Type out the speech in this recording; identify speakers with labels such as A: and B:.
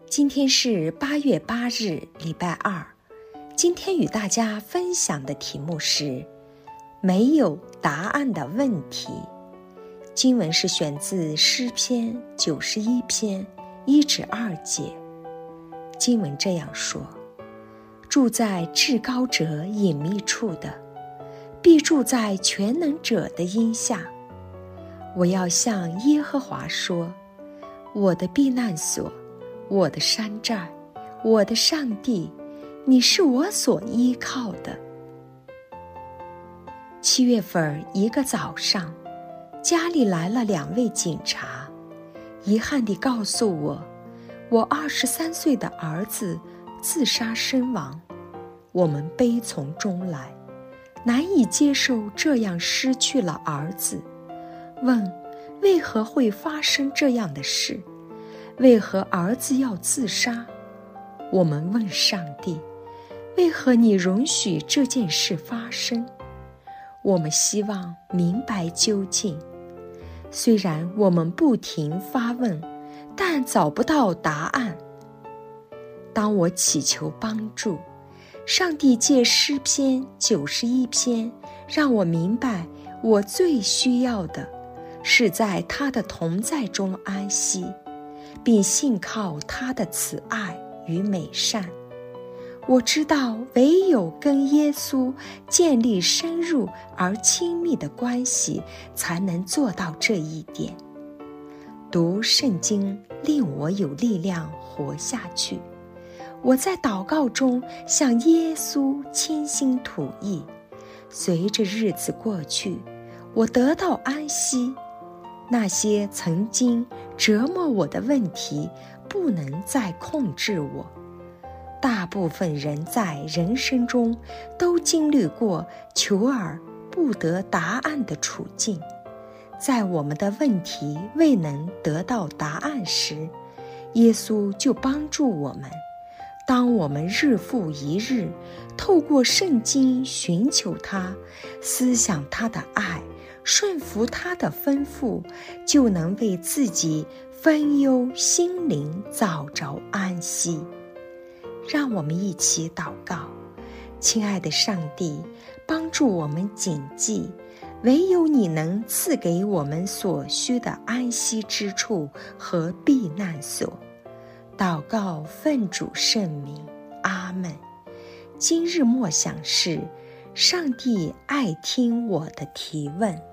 A: 今天是8月8日，礼拜二。今天与大家分享的题目是没有答案的问题。经文是选自诗篇91篇1至2节。经文这样说：住在至高者隐秘处的，必住在全能者的荫下。我要向耶和华说，我的避难所，我的山寨，我的上帝，你是我所依靠的。7月份一个早上，家里来了2位警察，遗憾地告诉我23岁的儿子自杀身亡。我们悲从中来，难以接受这样失去了儿子，问为何会发生这样的事，为何儿子要自杀？我们问上帝，为何你容许这件事发生？我们希望明白究竟。虽然我们不停发问，但找不到答案。当我祈求帮助，上帝借诗篇91篇让我明白，我最需要的是在他的同在中安息，并信靠他的慈爱与美善。我知道唯有跟耶稣建立深入而亲密的关系，才能做到这一点。读圣经令我有力量活下去。我在祷告中向耶稣倾心吐意，随着日子过去，我得到安息。那些曾经折磨我的问题不能再控制我。大部分人在人生中都经历过求而不得答案的处境。在我们的问题未能得到答案时，耶稣就帮助我们。当我们日复一日透过圣经寻求他，思想他的爱，顺服他的吩咐，就能为自己分忧心灵找着安息。让我们一起祷告。亲爱的上帝，帮助我们谨记，唯有你能赐给我们所需的安息之处和避难所。祷告奉主圣名，阿们。今日默想是：上帝爱听我的提问。